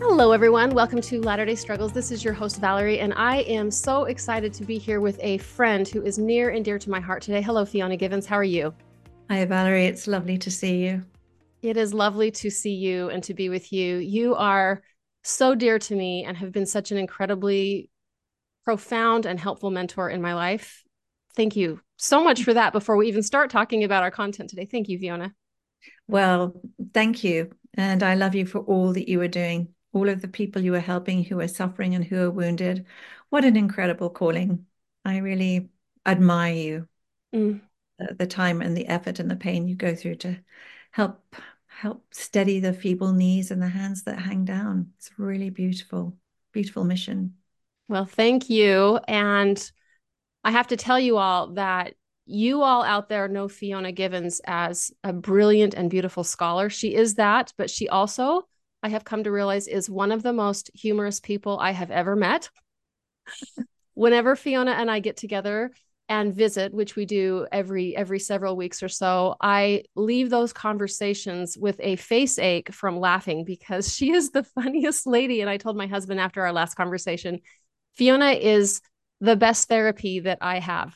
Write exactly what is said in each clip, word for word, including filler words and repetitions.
Hello, everyone. Welcome to Latter-day Struggles. This is your host, Valerie, and I am so excited to be here with a friend who is near and dear to my heart today. Hello, Fiona Givens. How are you? Hi, Valerie. It's lovely to see you. It is lovely to see you and to be with you. You are so dear to me and have been such an incredibly profound and helpful mentor in my life. Thank you so much for that before we even start talking about our content today. Thank you, Fiona. Well, thank you. And I love you for all that you are doing, all of the people you are helping who are suffering and who are wounded. What an incredible calling. I really admire you, Mm. the, the time and the effort and the pain you go through to help help steady the feeble knees and the hands that hang down. It's a really beautiful, beautiful mission. Well, thank you. And I have to tell you all that you all out there know Fiona Givens as a brilliant and beautiful scholar. She is that, but she also, I have come to realize, is one of the most humorous people I have ever met. Whenever Fiona and I get together and visit, which we do every every several weeks or so, I leave those conversations with a face ache from laughing because she is the funniest lady. And I told my husband after our last conversation, Fiona is the best therapy that I have.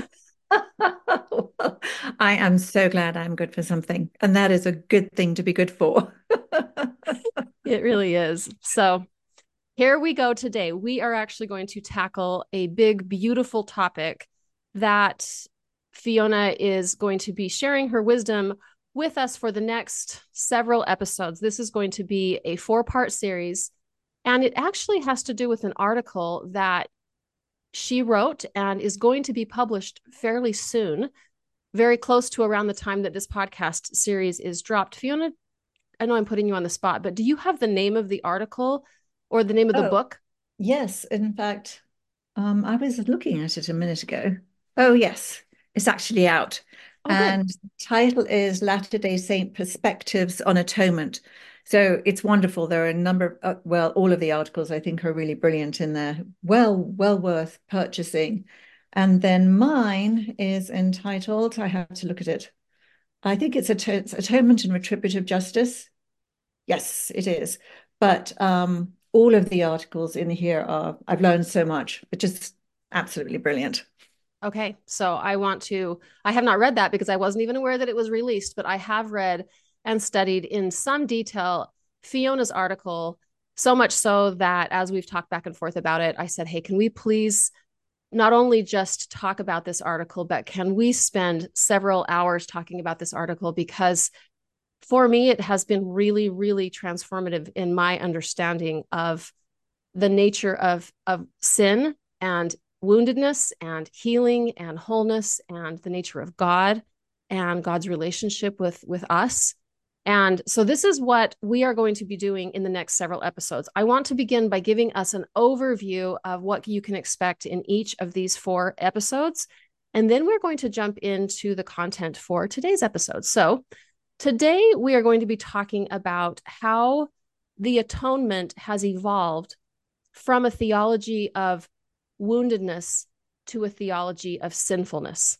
Well, I am so glad I'm good for something, and that is a good thing to be good for. It really is. So here we go today. We are actually going to tackle a big, beautiful topic that Fiona is going to be sharing her wisdom with us for the next several episodes. This is going to be a four part series, and it actually has to do with an article that she wrote and is going to be published fairly soon, very close to around the time that this podcast series is dropped. Fiona, I know I'm putting you on the spot, but do you have the name of the article or the name of the Oh, book? yes. In fact, um, I was looking at it a minute ago. Oh, yes, it's actually out. Oh, good. And the title is Latter-day Saint Perspectives on Atonement. So it's wonderful. There are a number of, uh, well, all of the articles I think are really brilliant in there. Well, well worth purchasing. And then mine is entitled, I have to look at it. I think it's Atonement and Retributive Justice. Yes, it is. But um, all of the articles in here are, I've learned so much. It's just absolutely brilliant. Okay. So I want to, I have not read that because I wasn't even aware that it was released, but I have read and studied in some detail Fiona's article, so much so that as we've talked back and forth about it, I said, hey, can we please not only just talk about this article, but can we spend several hours talking about this article? Because for me, it has been really, really transformative in my understanding of the nature of, of sin and woundedness and healing and wholeness and the nature of God and God's relationship with, with us. And so this is what we are going to be doing in the next several episodes. I want to begin by giving us an overview of what you can expect in each of these four episodes. And then we're going to jump into the content for today's episode. So today we are going to be talking about how the atonement has evolved from a theology of woundedness to a theology of sinfulness.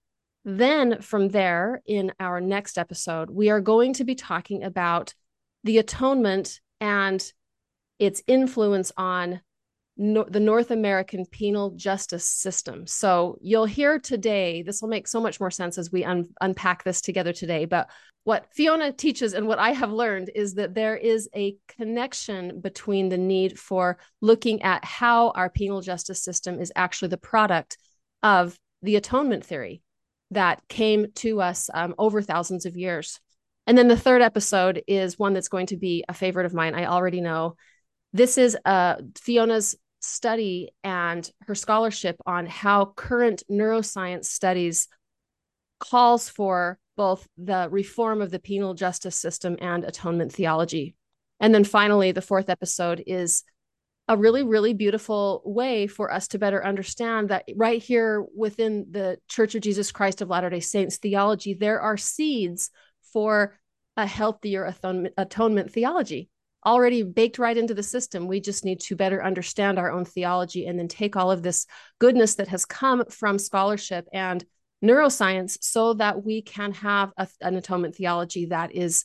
Then, from there, in our next episode, we are going to be talking about the atonement and its influence on no, the North American penal justice system. So you'll hear today, this will make so much more sense as we un- unpack this together today. But what Fiona teaches and what I have learned is that there is a connection between the need for looking at how our penal justice system is actually the product of the atonement theory that came to us um, over thousands of years. And then the third episode is one that's going to be a favorite of mine. I already know. This is uh, Fiona's study and her scholarship on how current neuroscience studies calls for both the reform of the penal justice system and atonement theology. And then finally, the fourth episode is a really, really beautiful way for us to better understand that right here within the Church of Jesus Christ of Latter-day Saints theology, there are seeds for a healthier atonement, atonement theology already baked right into the system. We just need to better understand our own theology and then take all of this goodness that has come from scholarship and neuroscience so that we can have a, an atonement theology that is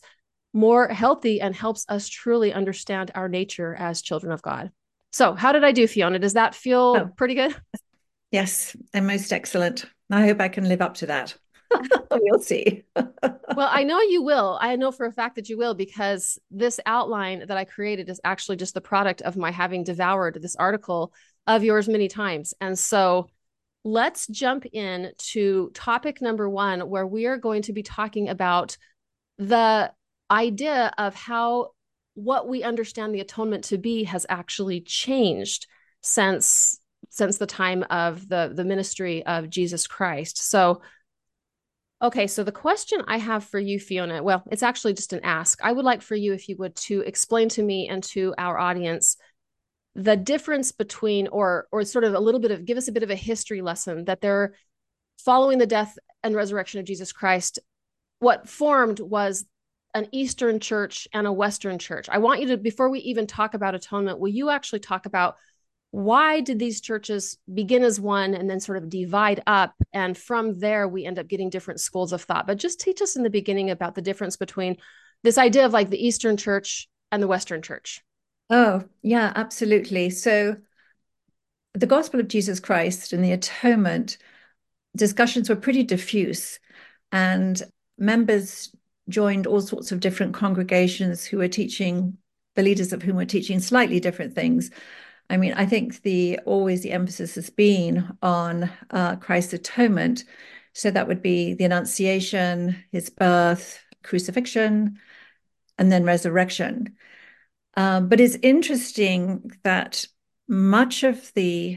more healthy and helps us truly understand our nature as children of God. So, how did I do, Fiona? Does that feel Oh, pretty good? yes, and most excellent. I hope I can live up to that. We'll see. Well, I know you will. I know for a fact that you will, because this outline that I created is actually just the product of my having devoured this article of yours many times. And so let's jump in to topic number one, where we are going to be talking about the idea of how what we understand the atonement to be has actually changed since since the time of the the ministry of Jesus Christ. So, okay, so the question I have for you, Fiona, well, it's actually just an ask. I would like for you, if you would, to explain to me and to our audience the difference between, or or sort of a little bit of, give us a bit of a history lesson that they're following the death and resurrection of Jesus Christ. What formed was an Eastern church and a Western church. I want you to, before we even talk about atonement, will you actually talk about why did these churches begin as one and then sort of divide up? And from there, we end up getting different schools of thought. But just teach us in the beginning about the difference between this idea of like the Eastern church and the Western church. Oh, yeah, absolutely. So the gospel of Jesus Christ and the atonement discussions were pretty diffuse, and members joined all sorts of different congregations who were teaching, the leaders of whom were teaching slightly different things. I mean, I think the always the emphasis has been on uh, Christ's atonement. So that would be the Annunciation, his birth, crucifixion, and then resurrection. Um, but it's interesting that much of the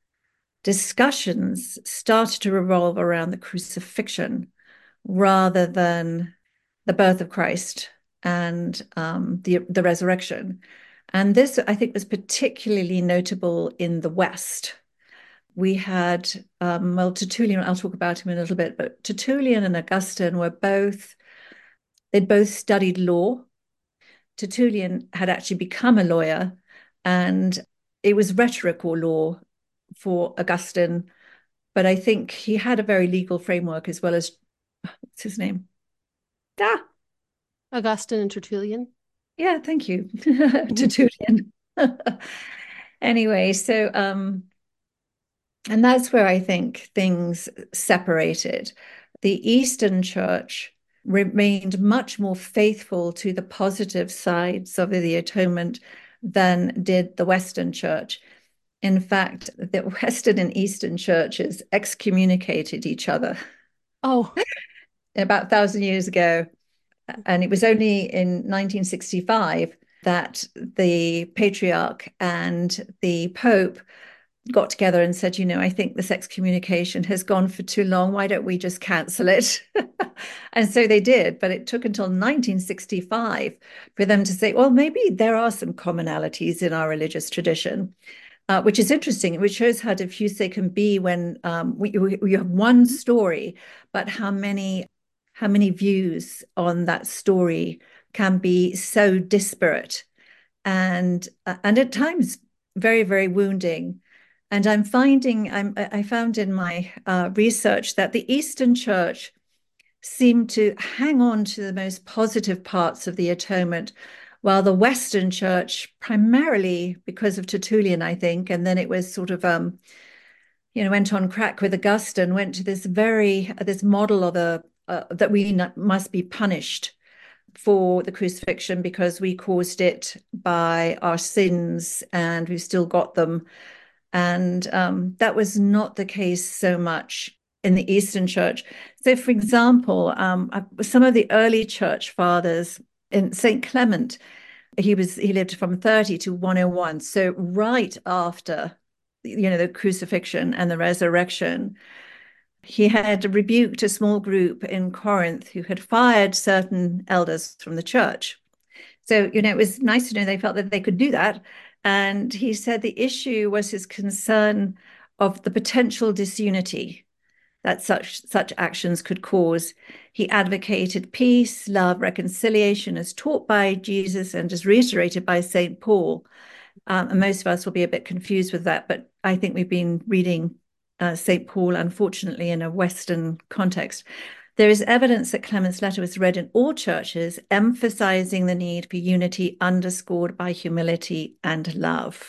discussions started to revolve around the crucifixion rather than the birth of Christ and um, the, the resurrection. And this, I think, was particularly notable in the West. We had, um, well, Tertullian, I'll talk about him in a little bit, but Tertullian and Augustine were both, they'd both studied law. Tertullian had actually become a lawyer, and it was rhetoric or law for Augustine, but I think he had a very legal framework as well as, what's his name? Ah, Augustine and Tertullian. yeah, thank you. Tertullian. Anyway, so um, and that's where I think things separated. The Eastern Church remained much more faithful to the positive sides of the atonement than did the Western Church. In fact, the Western and Eastern churches excommunicated each other Oh, about a thousand years ago. And it was only in nineteen sixty-five that the patriarch and the Pope got together and said, you know, I think this excommunication has gone for too long. Why don't we just cancel it? And so they did. But it took until nineteen sixty-five for them to say, well, maybe there are some commonalities in our religious tradition. Uh, which is interesting, which shows how diffuse they can be when um, we, we, we have one story, but how many how many views on that story can be so disparate and uh, and at times very, very wounding. And I'm finding I'm, I found in my uh, research that the Eastern Church seemed to hang on to the most positive parts of the atonement, while the Western Church, primarily because of Tertullian, I think, and then it was sort of, um, you know, went on crack with Augustine, went to this very, uh, this model of a, uh, that we not, must be punished for the crucifixion because we caused it by our sins and we've still got them. And um, that was not the case so much in the Eastern Church. So, for example, um, some of the early church fathers, in Saint Clement, he was he lived from thirty to one oh one, so right after, you know, the crucifixion and the resurrection. He had rebuked a small group in Corinth who had fired certain elders from the church. So, you know, it was nice to know they felt that they could do that. And he said the issue was his concern of the potential disunity that such such actions could cause. He advocated peace, love, reconciliation as taught by Jesus and as reiterated by Saint Paul. Um, and most of us will be a bit confused with that, but I think we've been reading uh, Saint Paul, unfortunately, in a Western context. There is evidence that Clement's letter was read in all churches, emphasizing the need for unity underscored by humility and love.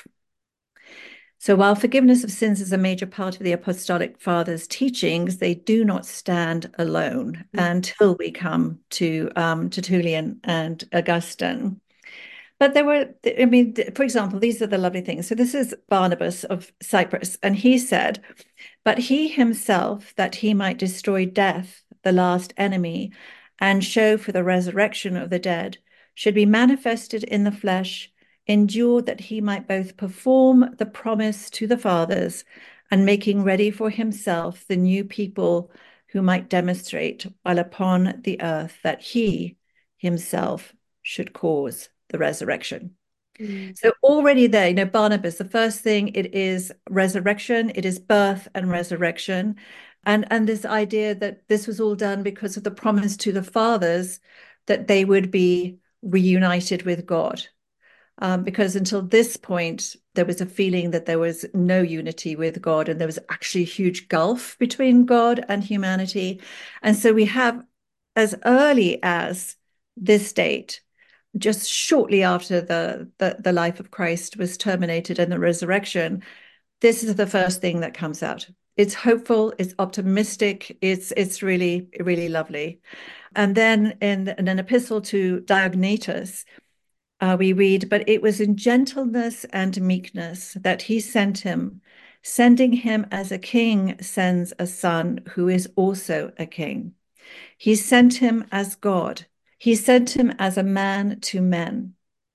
So while forgiveness of sins is a major part of the Apostolic Fathers' teachings, they do not stand alone mm-hmm. until we come to um, Tertullian and Augustine. But there were, I mean, for example, these are the lovely things. So this is Barnabas of Cyprus, and he said, but he himself, that he might destroy death, the last enemy, and show for the resurrection of the dead, should be manifested in the flesh, endured that he might both perform the promise to the fathers and making ready for himself the new people who might demonstrate while upon the earth that he himself should cause the resurrection. Mm. So already there, you know, Barnabas, the first thing, it is resurrection, it is birth and resurrection. And, and this idea that this was all done because of the promise to the fathers that they would be reunited with God. Um, because until this point, there was a feeling that there was no unity with God, and there was actually a huge gulf between God and humanity. And so we have, as early as this date, just shortly after the, the, the life of Christ was terminated and the resurrection, this is the first thing that comes out. It's hopeful, it's optimistic, it's, it's really, really lovely. And then in, in an epistle to Diognetus, Uh, we read, but it was in gentleness and meekness that he sent him, sending him as a king sends a son who is also a king. He sent him as God. He sent him as a man to men.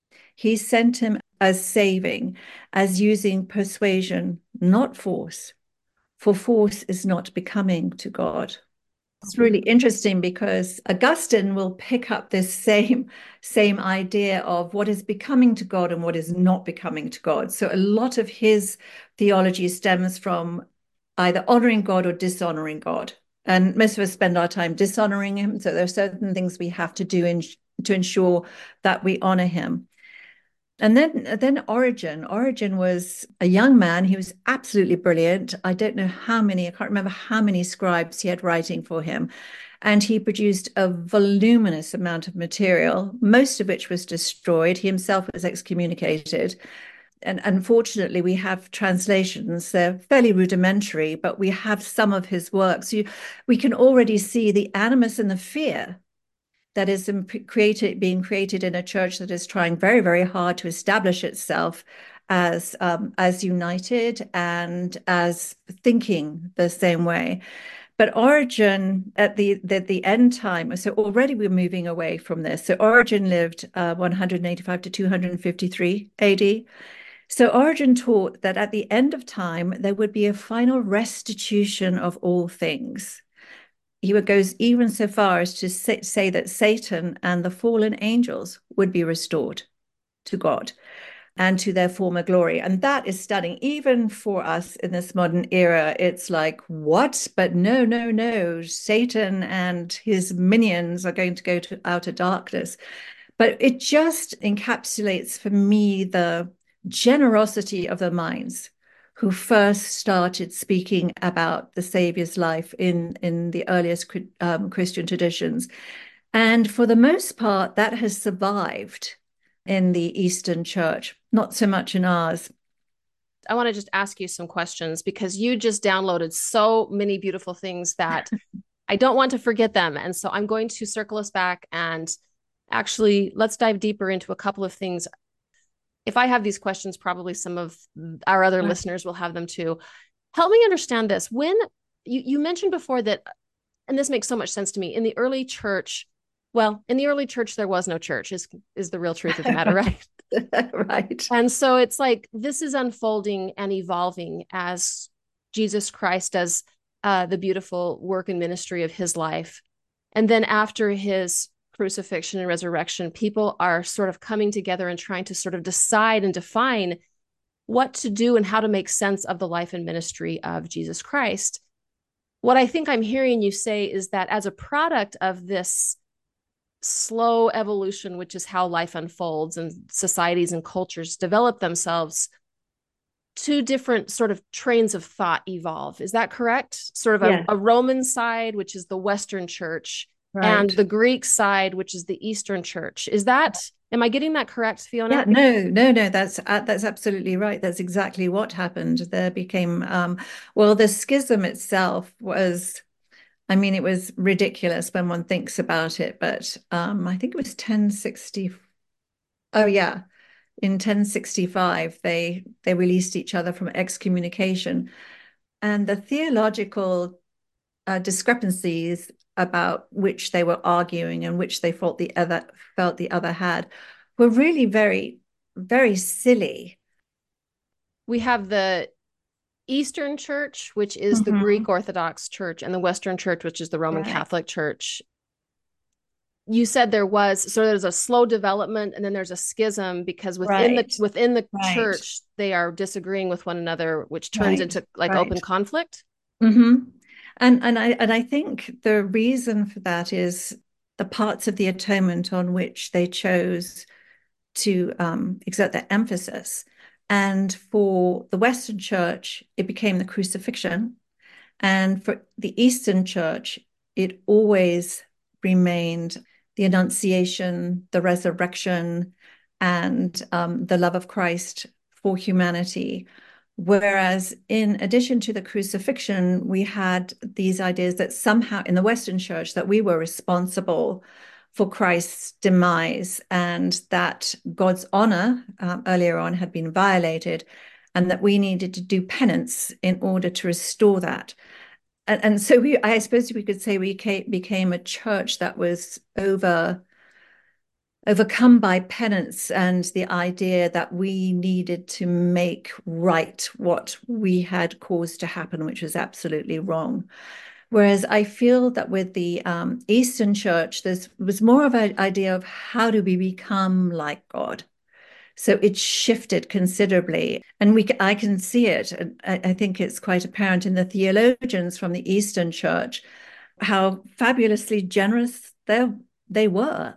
He sent him as saving, as using persuasion, not force, for force is not becoming to God. It's really interesting because Augustine will pick up this same, same idea of what is becoming to God and what is not becoming to God. So a lot of his theology stems from either honoring God or dishonoring God. And most of us spend our time dishonoring him. So there are certain things we have to do in, to ensure that we honor him. And then, then Origen. Origen was a young man. He was absolutely brilliant. I don't know how many, I can't remember how many scribes he had writing for him. And he produced a voluminous amount of material, most of which was destroyed. He himself was excommunicated. And unfortunately, we have translations. They're fairly rudimentary, but we have some of his works. You, we can already see the animus and the fear that is created, being created in a church that is trying very, very hard to establish itself as um, as united and as thinking the same way. But Origen, at the, the, the end time, so already we're moving away from this. So Origen lived uh, one hundred eighty-five to two hundred fifty-three A D. So Origen taught that at the end of time, there would be a final restitution of all things. He goes even so far as to say that Satan and the fallen angels would be restored to God and to their former glory. And that is stunning. Even for us in this modern era, it's like, what? But no, no, no. Satan and his minions are going to go to outer darkness. But it just encapsulates for me the generosity of the minds who first started speaking about the Savior's life in, in the earliest um, Christian traditions. And for the most part, that has survived in the Eastern Church, not so much in ours. I want to just ask you some questions because you just downloaded so many beautiful things that I don't want to forget them. And so I'm going to circle us back and actually let's dive deeper into a couple of things. If I have these questions, probably some of our other yeah. listeners will have them too. Help me understand this. When you, you mentioned before that, and this makes so much sense to me, in the early church, well, in the early church, there was no church is, is the real truth of the matter, right? Right. And so it's like, this is unfolding and evolving as Jesus Christ does uh, the beautiful work and ministry of his life. And then after his crucifixion and resurrection, people are sort of coming together and trying to sort of decide and define what to do and how to make sense of the life and ministry of Jesus Christ. What I think I'm hearing you say is that as a product of this slow evolution, which is how life unfolds and societies and cultures develop themselves, two different sort of trains of thought evolve. Is that correct? Sort of a, Yeah, a Roman side, which is the Western church, and right. the Greek side, which is the Eastern church. Is that, am I getting that correct, Yeah, Fiona? no, no, no, that's uh, that's absolutely right. That's exactly what happened. There became um well, the schism itself was, I mean, it was ridiculous when one thinks about it, but um I think it was ten sixty. Oh yeah, in ten sixty-five they they released each other from excommunication, and the theological uh, discrepancies about which they were arguing and which they felt the other felt the other had were really very, very silly. We have the Eastern church, which is the Mm-hmm. Greek Orthodox church, and the Western church, which is the Roman Right, Catholic church. You said there was, so there's a slow development and then there's a schism because within the right, within the right, church they are disagreeing with one another, which turns right, into like open right. conflict. Mm-hmm. And and I and I think the reason for that is the parts of the atonement on which they chose to um, exert their emphasis. And for the Western Church, it became the crucifixion. And for the Eastern Church, it always remained the Annunciation, the resurrection, and um, the love of Christ for humanity. Whereas, in addition to the crucifixion, we had these ideas that somehow in the Western Church that we were responsible for Christ's demise and that God's honor um, earlier on had been violated, and that we needed to do penance in order to restore that. And, and so we, I suppose we could say we came, became a church that was over overcome by penance and the idea that we needed to make right what we had caused to happen, which was absolutely wrong. Whereas I feel that with the um, Eastern Church, there was more of an idea of how do we become like God. So it shifted considerably, and we I can see it. And I, I think it's quite apparent in the theologians from the Eastern Church how fabulously generous they they were.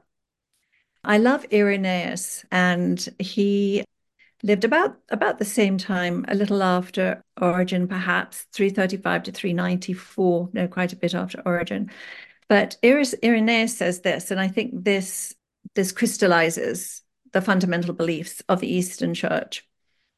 I love Irenaeus, and he lived about about the same time, a little after Origen, perhaps three thirty-five to three ninety-four, no, quite a bit after Origen. But Irenaeus says this, and I think this this crystallizes the fundamental beliefs of the Eastern Church.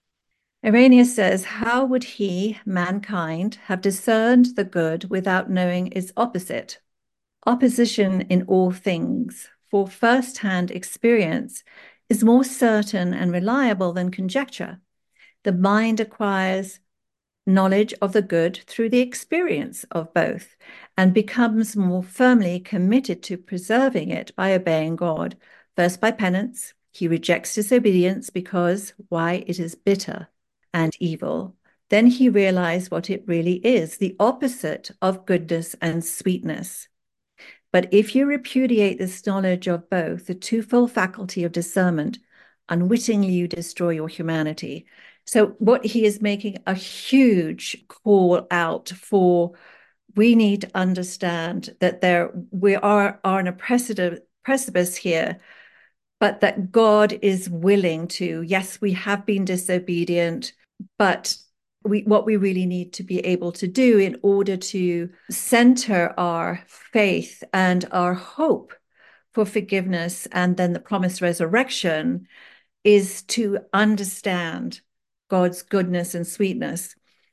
Irenaeus says, how would he, mankind, have discerned the good without knowing its opposite? Opposition in all things, for first-hand experience, is more certain and reliable than conjecture. The mind acquires knowledge of the good through the experience of both, and becomes more firmly committed to preserving it by obeying God. First by penance, he rejects disobedience because, why, it is bitter and evil. Then he realizes what it really is, the opposite of goodness and sweetness. But if you repudiate this knowledge of both, the twofold faculty of discernment, unwittingly you destroy your humanity. So what he is making a huge call out for, we need to understand that there we are, are on a precipice, precipice here, but that God is willing to, yes, we have been disobedient, but we, what we really need to be able to do in order to center our faith and our hope for forgiveness and then the promised resurrection is to understand God's goodness and sweetness.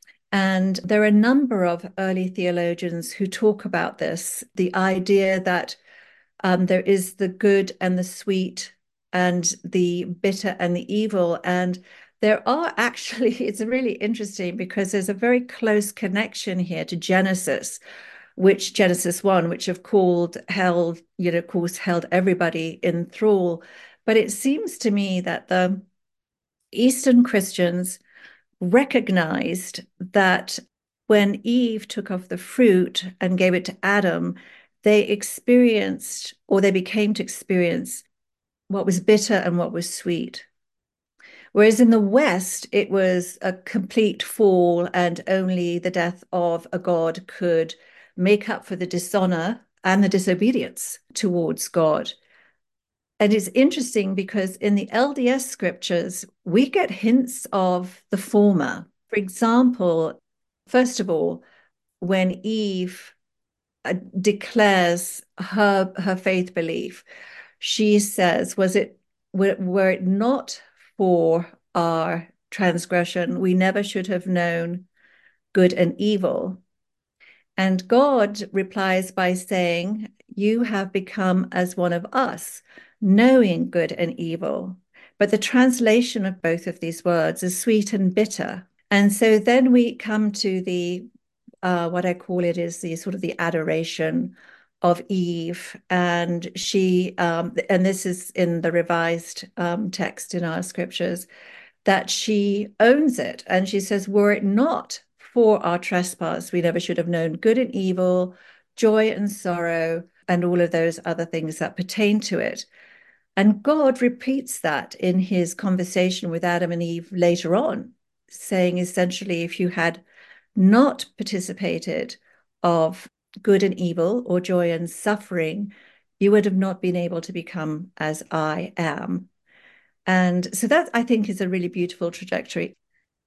And there are a number of early theologians who talk about this, the idea that um, there is the good and the sweet and the bitter and the evil. And there are actually, it's really interesting because there's a very close connection here to Genesis, which Genesis one, which have called held, you know, of course, held everybody in thrall. But it seems to me that the Eastern Christians recognized that when Eve took of the fruit and gave it to Adam, they experienced, or they became to experience, what was bitter and what was sweet. Whereas in the West, it was a complete fall, and only the death of a god could make up for the dishonor and the disobedience towards God. and it's interesting because in the L D S scriptures, we get hints of the former. For example, first of all, when Eve uh, declares her her faith belief, she says, "Was it were, were it not for our transgression, we never should have known good and evil." And God replies by saying, "You have become as one of us, knowing good and evil." But the translation of both of these words is sweet and bitter. And so then we come to the, uh, what I call it is the sort of the adoration of Eve. And she, um, and this is in the revised um, text in our scriptures, that she owns it. And she says, "Were it not for our trespass, we never should have known good and evil, joy and sorrow, and all of those other things that pertain to it." And God repeats that in his conversation with Adam and Eve later on, saying essentially, if you had not participated of good and evil or joy and suffering, you would have not been able to become as I am. And so that, I think, is a really beautiful trajectory.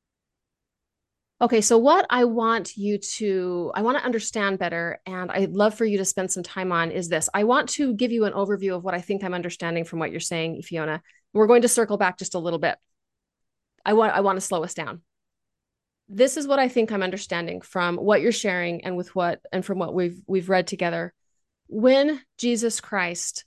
Okay, so what I want you to, I want to understand better, and I'd love for you to spend some time on is this. I want to give you an overview of what I think I'm understanding from what you're saying, Fiona. We're going to circle back just a little bit. I want, I want to slow us down. This is what I think I'm understanding from what you're sharing and with what, and from what we've, we've read together. When Jesus Christ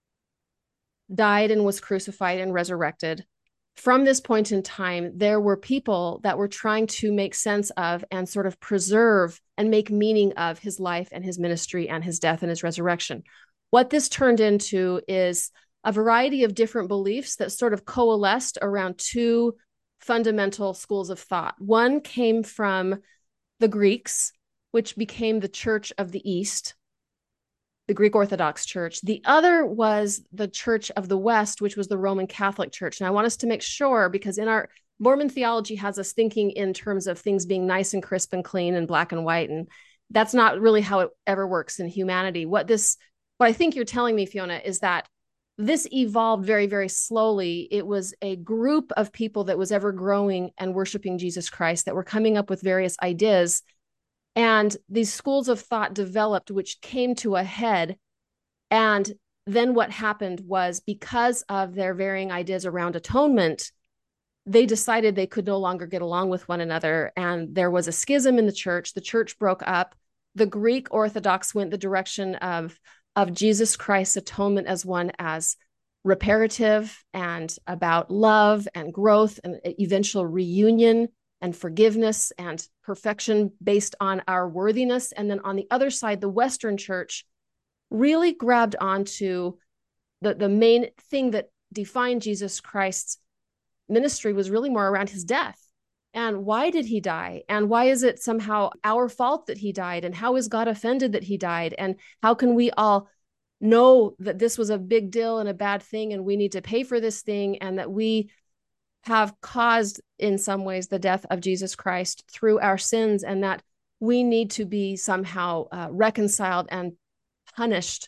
died and was crucified and resurrected, from this point in time, there were people that were trying to make sense of and sort of preserve and make meaning of his life and his ministry and his death and his resurrection. What this turned into is a variety of different beliefs that sort of coalesced around two fundamental schools of thought. One came from the Greeks, which became the Church of the East, the Greek Orthodox Church. The other was the Church of the West, which was the Roman Catholic Church. And I want us to make sure, because in our Mormon theology has us thinking in terms of things being nice and crisp and clean and black and white. And that's not really how it ever works in humanity. What this, what I think you're telling me, Fiona, is that this evolved very, very slowly. It was a group of people that was ever growing and worshiping Jesus Christ that were coming up with various ideas. And these schools of thought developed, which came to a head. And then what happened was, because of their varying ideas around atonement, they decided they could no longer get along with one another. And there was a schism in the church. The church broke up. The Greek Orthodox went the direction of, of Jesus Christ's atonement as one as reparative and about love and growth and eventual reunion and forgiveness and perfection based on our worthiness. And then on the other side, the Western church really grabbed onto the, the main thing that defined Jesus Christ's ministry was really more around his death. And why did he die? And why is it somehow our fault that he died? And how is God offended that he died? And how can we all know that this was a big deal and a bad thing, and we need to pay for this thing, and that we have caused in some ways the death of Jesus Christ through our sins, and that we need to be somehow uh, reconciled and punished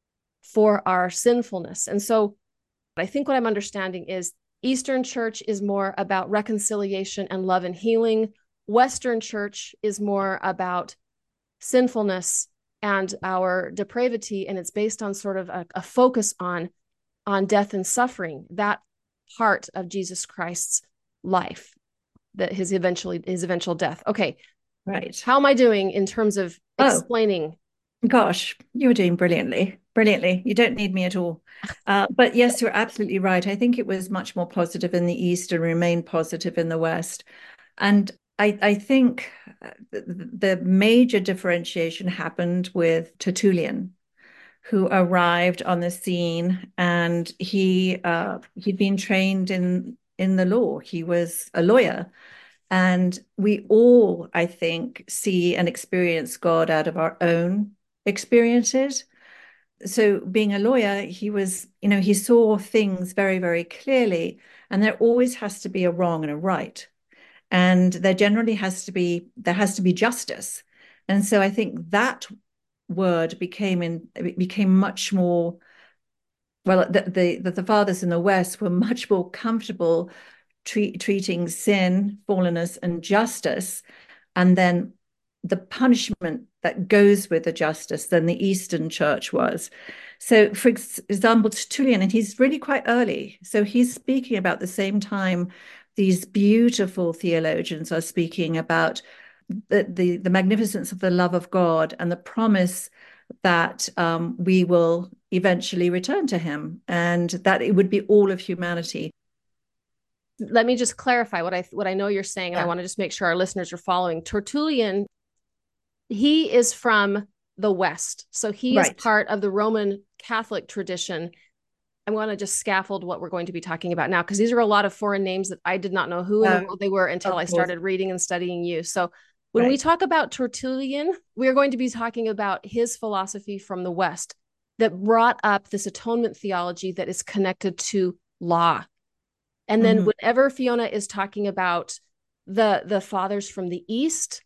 for our sinfulness. And so I think what I'm understanding is Eastern Church is more about reconciliation and love and healing. Western Church is more about sinfulness and our depravity, and it's based on sort of a, a focus on, on death and suffering. That part of Jesus Christ's life, that his eventually his eventual death. Okay. Right. How am I doing in terms of explaining? Oh, gosh, you were doing brilliantly, brilliantly. You don't need me at all. Uh, but yes, you're absolutely right. I think it was much more positive in the East and remained positive in the West. And I, I think the, the major differentiation happened with Tertullian, who arrived on the scene, and he uh, he'd been trained in in the law. He was a lawyer, and we all, I think, see and experience God out of our own experiences. So, being a lawyer, he was, you know, he saw things very, very clearly, and there always has to be a wrong and a right, and there generally has to be there has to be justice. And so, I think that word became in became much more well, the, the, the, the fathers in the West were much more comfortable treat, treating sin, fallenness, and justice, and then the punishment that goes with the justice than the Eastern Church was. So, for example, Tertullian, and he's really quite early. So he's speaking about the same time these beautiful theologians are speaking about the, the, the magnificence of the love of God and the promise that um, we will eventually return to him and that it would be all of humanity. Let me just clarify what I what I know you're saying, and Yeah. I want to just make sure our listeners are following. Tertullian, he is from the West, so he is Right. part of the Roman Catholic tradition. I want to just scaffold what we're going to be talking about now, because these are a lot of foreign names that I did not know who in the Uh, world they were until of I course. started reading and studying you. So when we Right. talk about Tertullian, we are going to be talking about his philosophy from the West that brought up this atonement theology that is connected to law. And then Mm-hmm. whenever Fiona is talking about the the fathers from the East,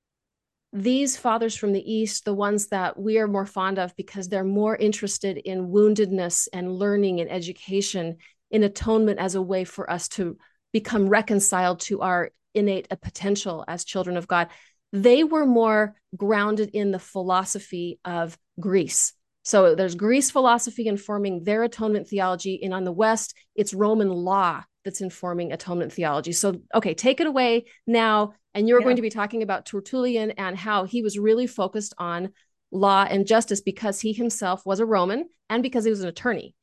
these fathers from the East, the ones that we are more fond of because they're more interested in woundedness and learning and education, in atonement as a way for us to become reconciled to our innate potential as children of God. They were more grounded in the philosophy of Greece. So there's Greece philosophy informing their atonement theology, and on the West, it's Roman law that's informing atonement theology. So, okay, take it away now. And you're Yeah. going to be talking about Tertullian and how he was really focused on law and justice because he himself was a Roman and because he was an attorney.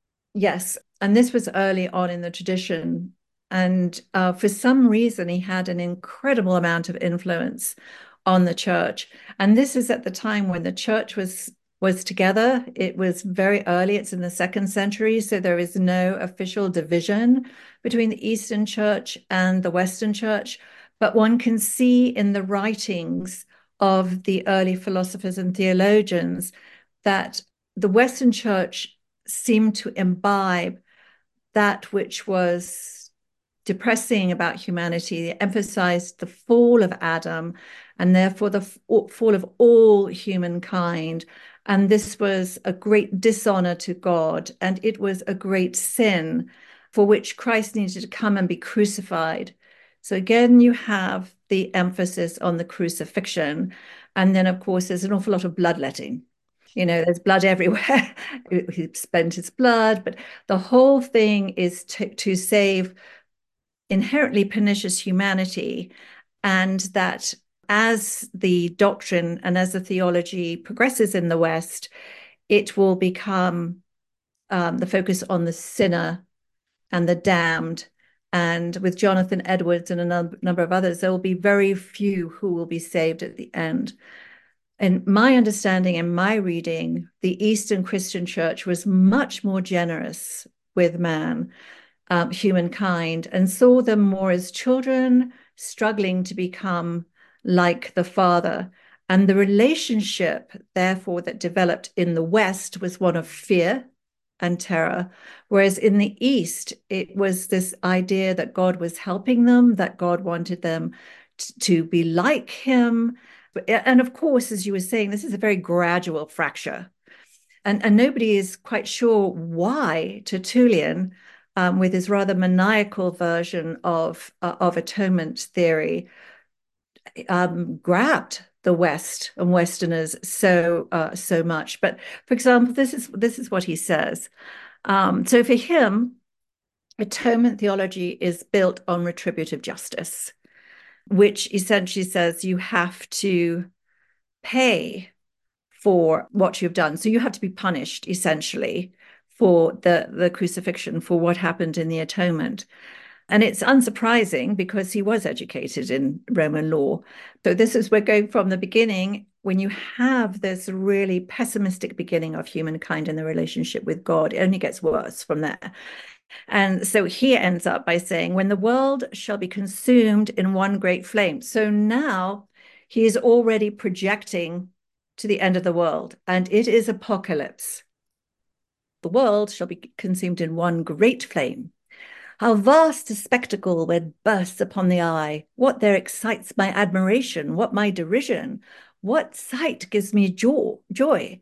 Yes. And this was early on in the tradition. And uh, for some reason, he had an incredible amount of influence on the church. And this is at the time when the church was was together. It was very early. It's in the second century. So there is no official division between the Eastern Church and the Western Church. But one can see in the writings of the early philosophers and theologians that the Western Church seemed to imbibe that which was depressing about humanity. It emphasized the fall of Adam and therefore the fall of all humankind. And this was a great dishonor to God, and it was a great sin for which Christ needed to come and be crucified. So again, you have the emphasis on the crucifixion. And then, of course, there's an awful lot of bloodletting. You know, there's blood everywhere. He spent his blood, but the whole thing is to, to save inherently pernicious humanity, and that as the doctrine and as the theology progresses in the West, it will become um, the focus on the sinner and the damned. And with Jonathan Edwards and a num- number of others, there will be very few who will be saved at the end. In my understanding and my reading, the Eastern Christian Church was much more generous with man, um, humankind, and saw them more as children struggling to become like the Father. And the relationship, therefore, that developed in the West was one of fear and terror, whereas in the East, it was this idea that God was helping them, that God wanted them t- to be like him. And of course, as you were saying, this is a very gradual fracture. And, and nobody is quite sure why Tertullian, um, with his rather maniacal version of, uh, of atonement theory, um, grabbed the West and Westerners so uh, so much. But for example, this is this is what he says. Um, so for him, atonement theology is built on retributive justice, which essentially says you have to pay for what you've done. So you have to be punished essentially for the, the crucifixion, for what happened in the atonement. And it's unsurprising because he was educated in Roman law. So this is, we're going from the beginning, when you have this really pessimistic beginning of humankind and the relationship with God, it only gets worse from there. And so he ends up by saying, when the world shall be consumed in one great flame. So now he is already projecting to the end of the world, and it is apocalypse. The world shall be consumed in one great flame. How vast a spectacle when bursts upon the eye! What there excites my admiration, what my derision, what sight gives me joy, joy,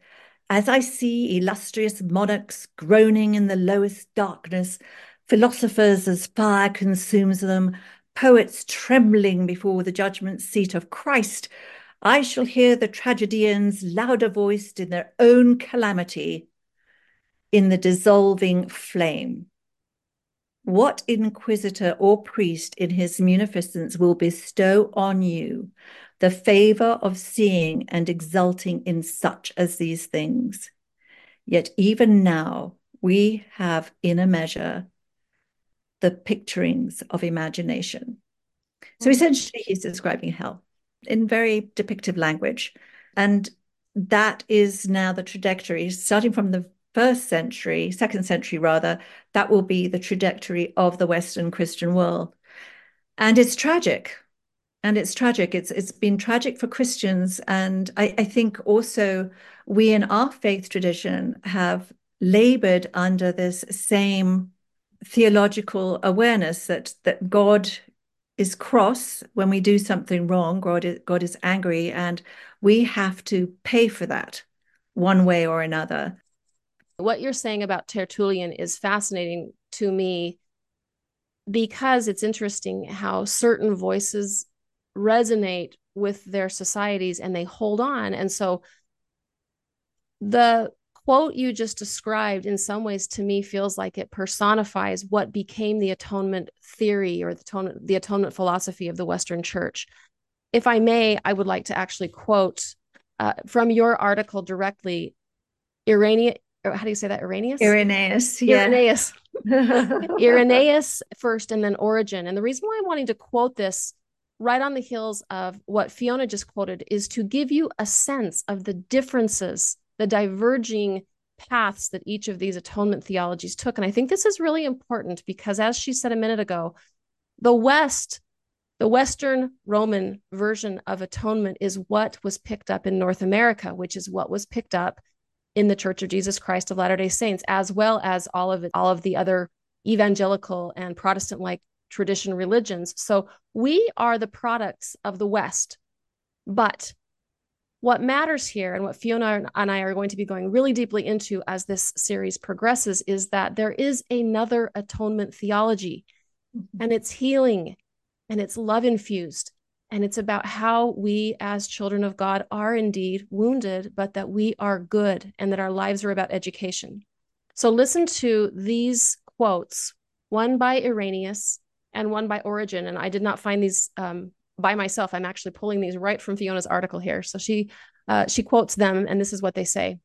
As I see illustrious monarchs groaning in the lowest darkness, philosophers as fire consumes them, poets trembling before the judgment seat of Christ, I shall hear the tragedians louder voiced in their own calamity in the dissolving flame. What inquisitor or priest in his munificence will bestow on you the favor of seeing and exulting in such as these things? Yet even now we have, in a measure, the picturings of imagination. So essentially, he's describing hell in very depictive language. And that is now the trajectory, starting from the first century, second century rather, that will be the trajectory of the Western Christian world. And it's tragic. And it's tragic. It's it's been tragic for Christians. And I, I think also we in our faith tradition have labored under this same theological awareness that that God is cross when we do something wrong. God is, God is angry, and we have to pay for that one way or another. What you're saying about Tertullian is fascinating to me because it's interesting how certain voices resonate with their societies and they hold on. And so the quote you just described in some ways to me feels like it personifies what became the atonement theory or the atonement, the atonement philosophy of the Western Church. If I may, I would like to actually quote uh, from your article directly, Irenaeus, how do you say that? Irenaeus? Irenaeus, yeah. Irenaeus. Irenaeus first and then Origen. And the reason why I'm wanting to quote this right on the heels of what Fiona just quoted is to give you a sense of the differences, the diverging paths that each of these atonement theologies took. And I think this is really important because, as she said a minute ago, the West, the Western Roman version of atonement is what was picked up in North America, which is what was picked up in the Church of Jesus Christ of Latter-day Saints, as well as all of it, all of the other evangelical and Protestant-like tradition religions. So we are the products of the West. But what matters here, and what Fiona and I are going to be going really deeply into as this series progresses, is that there is another atonement theology, mm-hmm. and it's healing, and it's love infused, and it's about how we as children of God are indeed wounded, but that we are good, and that our lives are about education. So listen to these quotes, one by Irenaeus and one by Origen. And I did not find these um, by myself. I'm actually pulling these right from Fiona's article here. So she uh, she quotes them, and this is what they say.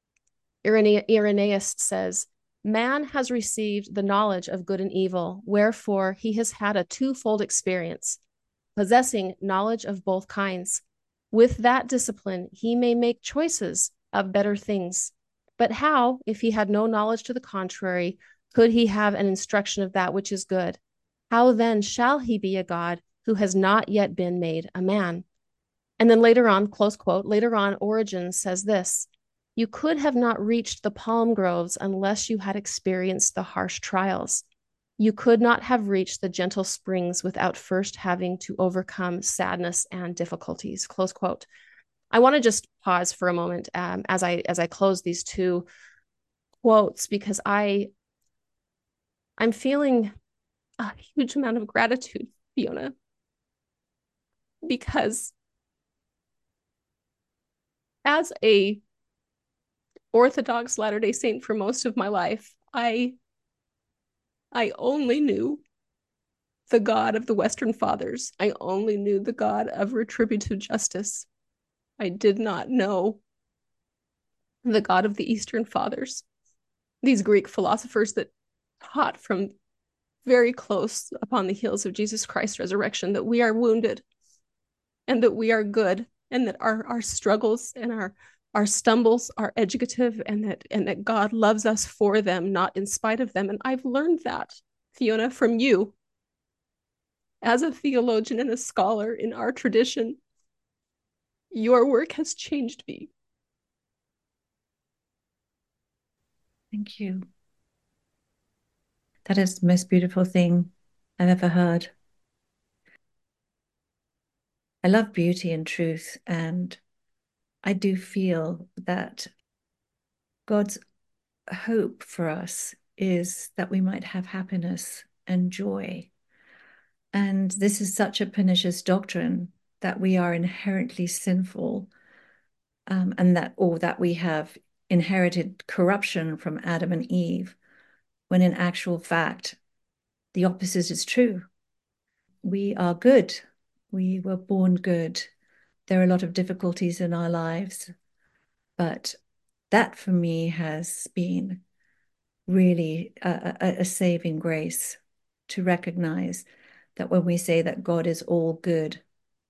Irene- Irenaeus says, "Man has received the knowledge of good and evil, wherefore he has had a twofold experience, possessing knowledge of both kinds. With that discipline, he may make choices of better things. But how, if he had no knowledge to the contrary, could he have an instruction of that which is good? How then shall he be a God who has not yet been made a man?" And then later on, close quote, later on, Origen says this, "You could have not reached the palm groves unless you had experienced the harsh trials. You could not have reached the gentle springs without first having to overcome sadness and difficulties," close quote. I want to just pause for a moment um, as I as I close these two quotes, because I I'm feeling a huge amount of gratitude, Fiona, because as a Orthodox Latter-day Saint for most of my life, I I only knew the God of the Western Fathers. I only knew the God of retributive justice. I did not know the God of the Eastern Fathers, these Greek philosophers that taught from very close upon the heels of Jesus Christ's resurrection that we are wounded and that we are good, and that our, our struggles and our, our stumbles are educative, and that, and that God loves us for them, not in spite of them. And I've learned that, Fiona, from you as a theologian and a scholar in our tradition. Your work has changed me. Thank you. That is the most beautiful thing I've ever heard. I love beauty and truth, and I do feel that God's hope for us is that we might have happiness and joy. And this is such a pernicious doctrine that we are inherently sinful, um, and that, or that we have inherited corruption from Adam and Eve, when in actual fact, the opposite is true. We are good. We were born good. There are a lot of difficulties in our lives, but that for me has been really a, a, a saving grace, to recognize that when we say that God is all good,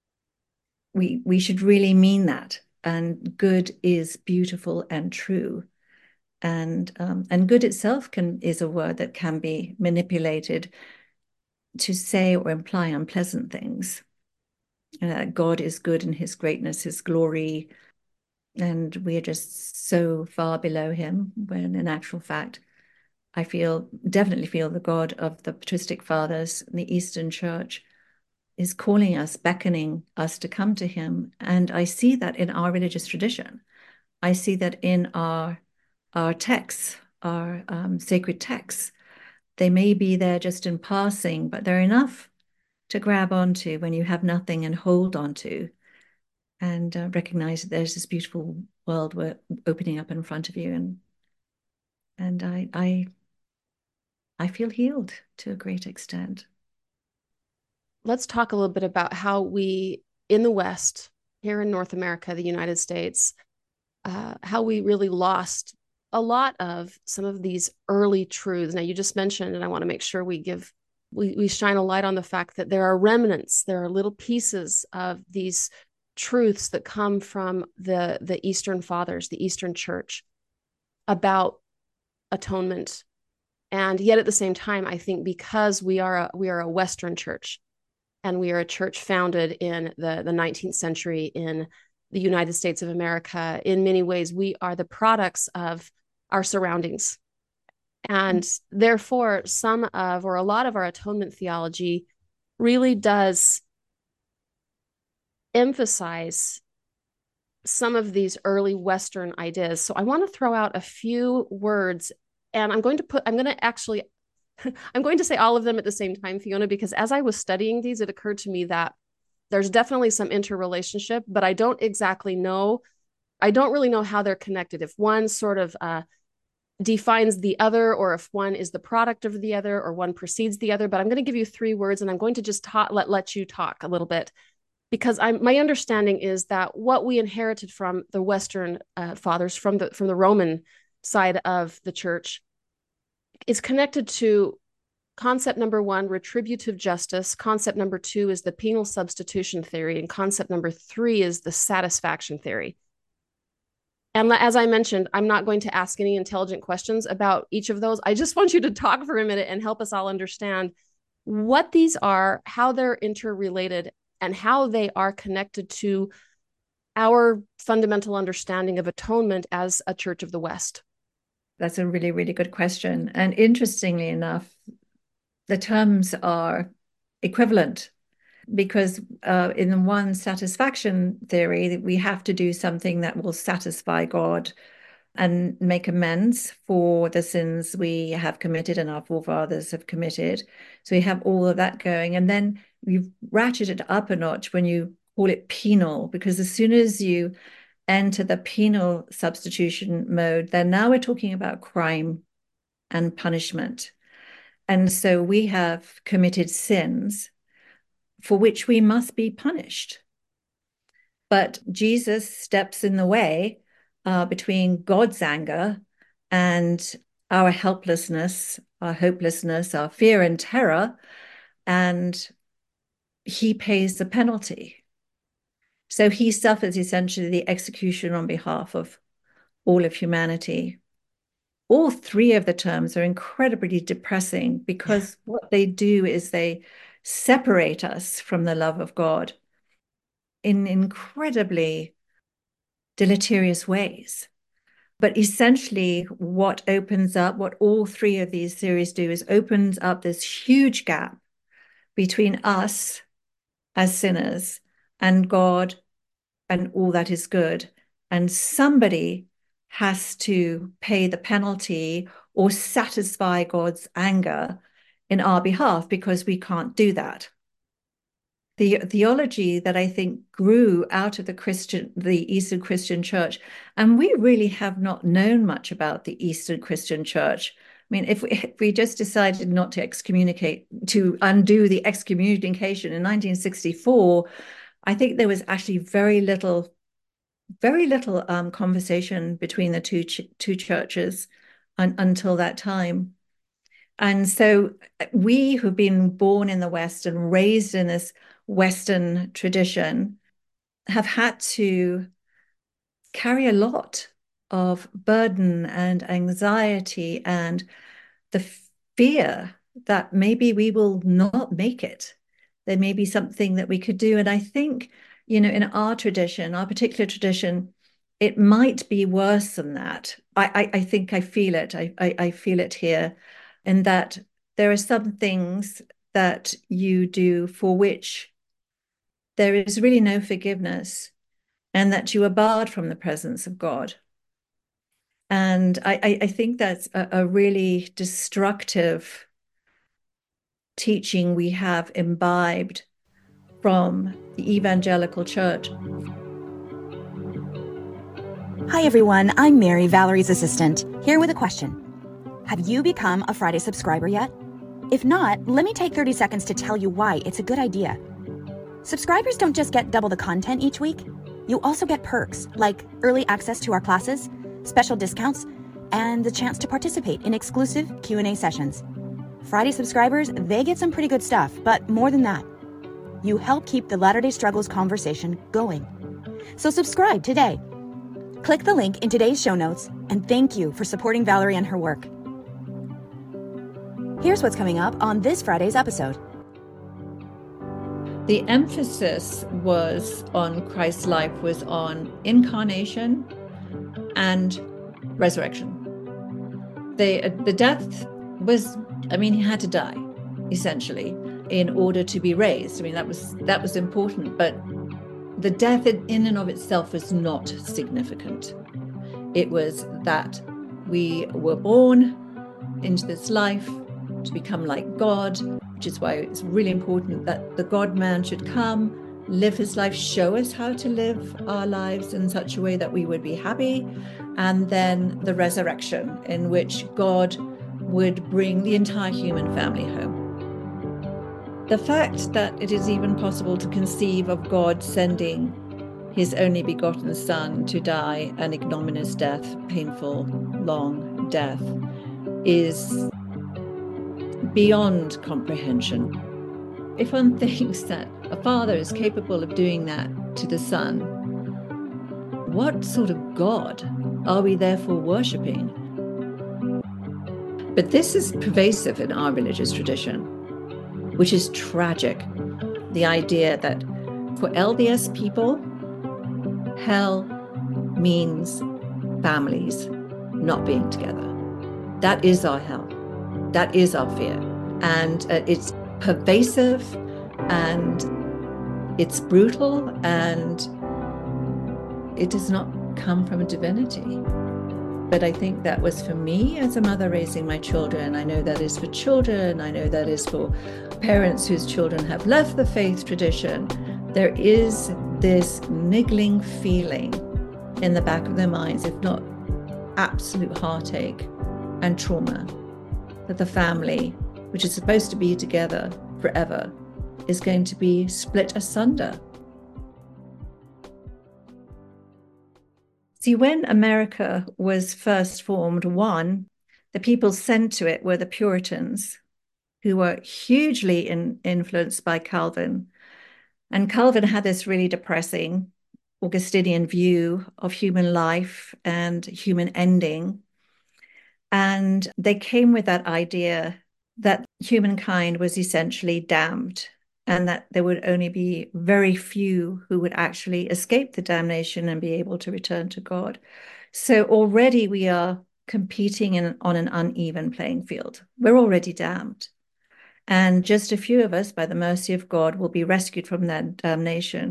we we should really mean that. And good is beautiful and true. And um, and good itself can is a word that can be manipulated to say or imply unpleasant things. Uh, God is good in his greatness, his glory, and we are just so far below him, when in actual fact, I feel, definitely feel the God of the patristic fathers in the Eastern Church is calling us, beckoning us to come to him. And I see that in our religious tradition. I see that in our, our texts, our um, sacred texts. They may be there just in passing, but they're enough to grab onto when you have nothing and hold onto, and uh, recognize that there's this beautiful world opening up in front of you. And and I I I feel healed to a great extent. Let's talk a little bit about how we in the West, here in North America, the United States, uh, how we really lost a lot of some of these early truths. Now, you just mentioned, and I want to make sure we give we, we shine a light on the fact that there are remnants, there are little pieces of these truths that come from the the Eastern Fathers, the Eastern Church, about atonement. And yet at the same time, I think because we are a, we are a Western church, and we are a church founded in the, the nineteenth century in the United States of America, in many ways, we are the products of our surroundings. And therefore, some of, or a lot of our atonement theology really does emphasize some of these early Western ideas. So I want to throw out a few words, and I'm going to put, I'm going to actually, I'm going to say all of them at the same time, Fiona, because as I was studying these, it occurred to me that there's definitely some interrelationship, but I don't exactly know. I don't really know how they're connected. If one sort of uh, defines the other, or if one is the product of the other, or one precedes the other. But I'm going to give you three words, and I'm going to just talk, let, let you talk a little bit, because I'm, my understanding is that what we inherited from the Western uh, fathers, from the from the Roman side of the church, is connected to concept number one, retributive justice. Concept number two is the penal substitution theory. And concept number three is the satisfaction theory. And as I mentioned, I'm not going to ask any intelligent questions about each of those. I just want you to talk for a minute and help us all understand what these are, how they're interrelated, and how they are connected to our fundamental understanding of atonement as a Church of the West. That's a really, really good question. And interestingly enough, the terms are equivalent, because uh, in the one satisfaction theory, we have to do something that will satisfy God and make amends for the sins we have committed and our forefathers have committed. So we have all of that going. And then you ratchet it up a notch when you call it penal, because as soon as you enter the penal substitution mode, then now we're talking about crime and punishment. And so we have committed sins for which we must be punished. But Jesus steps in the way uh, between God's anger and our helplessness, our hopelessness, our fear and terror, and he pays the penalty. So he suffers essentially the execution on behalf of all of humanity. All three of the terms are incredibly depressing, because yeah. what they do is they separate us from the love of God in incredibly deleterious ways. But essentially, what opens up, what all three of these theories do, is opens up this huge gap between us as sinners and God and all that is good. And somebody has to pay the penalty or satisfy God's anger in our behalf, because we can't do that. The theology that I think grew out of the Christian, the Eastern Christian Church, and we really have not known much about the Eastern Christian Church. I mean, if we, if we just decided not to excommunicate, to undo the excommunication in nineteen sixty-four, I think there was actually very little, very little um, conversation between the two ch two churches un until that time. And so we who've been born in the West and raised in this Western tradition have had to carry a lot of burden and anxiety and the fear that maybe we will not make it. There may be something that we could do. And I think, you know, in our tradition, our particular tradition, it might be worse than that. I, I, I think I feel it. I, I, I feel it here, in that there are some things that you do for which there is really no forgiveness, and that you are barred from the presence of God. And I, I think that's a, a really destructive teaching we have imbibed from the evangelical church. Hi, everyone. I'm Mary, Valerie's assistant, here with a question. Have you become a Friday subscriber yet? If not, let me take thirty seconds to tell you why it's a good idea. Subscribers don't just get double the content each week. You also get perks like early access to our classes, special discounts, and the chance to participate in exclusive Q and A sessions. Friday subscribers, they get some pretty good stuff, but more than that, you help keep the Latter-day Struggles conversation going. So subscribe today. Click the link in today's show notes, and thank you for supporting Valerie and her work. Here's what's coming up on this Friday's episode. The emphasis was on Christ's life, was on incarnation and resurrection. The, the death was, I mean, he had to die, essentially, in order to be raised. I mean, that was, that was important, but the death in and of itself was not significant. It was that we were born into this life to become like God, which is why it's really important that the God-man should come, live his life, show us how to live our lives in such a way that we would be happy, and then the resurrection, in which God would bring the entire human family home. The fact that it is even possible to conceive of God sending his only begotten Son to die an ignominious death, painful, long death, is beyond comprehension. If one thinks that a father is capable of doing that to the son, what sort of God are we therefore worshipping? But this is pervasive in our religious tradition, which is tragic. The idea that for L D S people, hell means families not being together. That is our hell. That is our fear. And uh, it's pervasive, and it's brutal, and it does not come from a divinity. But I think that was for me as a mother raising my children. I know that is for children. I know that is for parents whose children have left the faith tradition. There is this niggling feeling in the back of their minds, if not absolute heartache and trauma, that the family, which is supposed to be together forever, is going to be split asunder. See, when America was first formed, one, the people sent to it were the Puritans, who were hugely in, influenced by Calvin. And Calvin had this really depressing Augustinian view of human life and human ending. And they came with that idea that humankind was essentially damned, and that there would only be very few who would actually escape the damnation and be able to return to God. So already we are competing in, on an uneven playing field. We're already damned. And just a few of us, by the mercy of God, will be rescued from that damnation.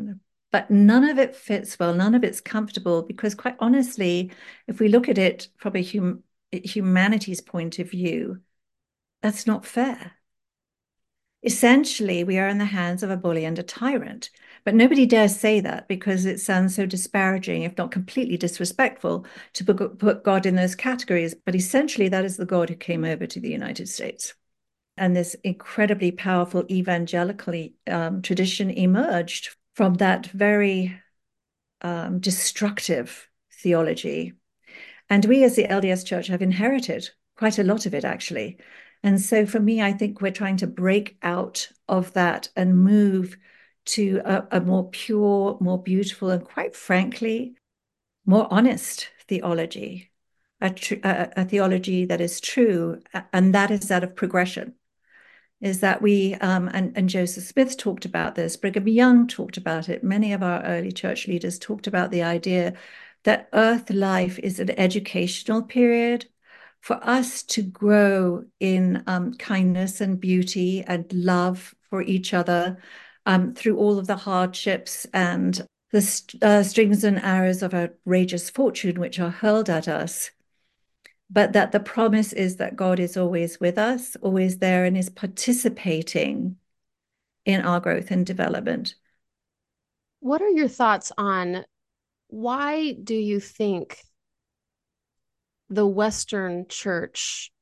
but none of it fits well. None of it's comfortable, because quite honestly, if we look at it from a hum humanity's point of view, that's not fair. Essentially, we are in the hands of a bully and a tyrant. But nobody dares say that, because it sounds so disparaging, if not completely disrespectful, to put God in those categories. But essentially, that is the God who came over to the United States. And this incredibly powerful evangelical um, tradition emerged from that very um, destructive theology. And we as the L D S Church have inherited quite a lot of it, actually. And so for me, I think we're trying to break out of that and move to a, a more pure, more beautiful, and quite frankly, more honest theology, a, a, a theology that is true, and that is that of progression. Is that we, um, and, and Joseph Smith talked about this, Brigham Young talked about it, many of our early church leaders talked about the idea that earth life is an educational period for us to grow in um, kindness and beauty and love for each other um, through all of the hardships and the st uh, strings and arrows of outrageous fortune which are hurled at us. But that the promise is that God is always with us, always there, and is participating in our growth and development. What are your thoughts on why do you think the Western church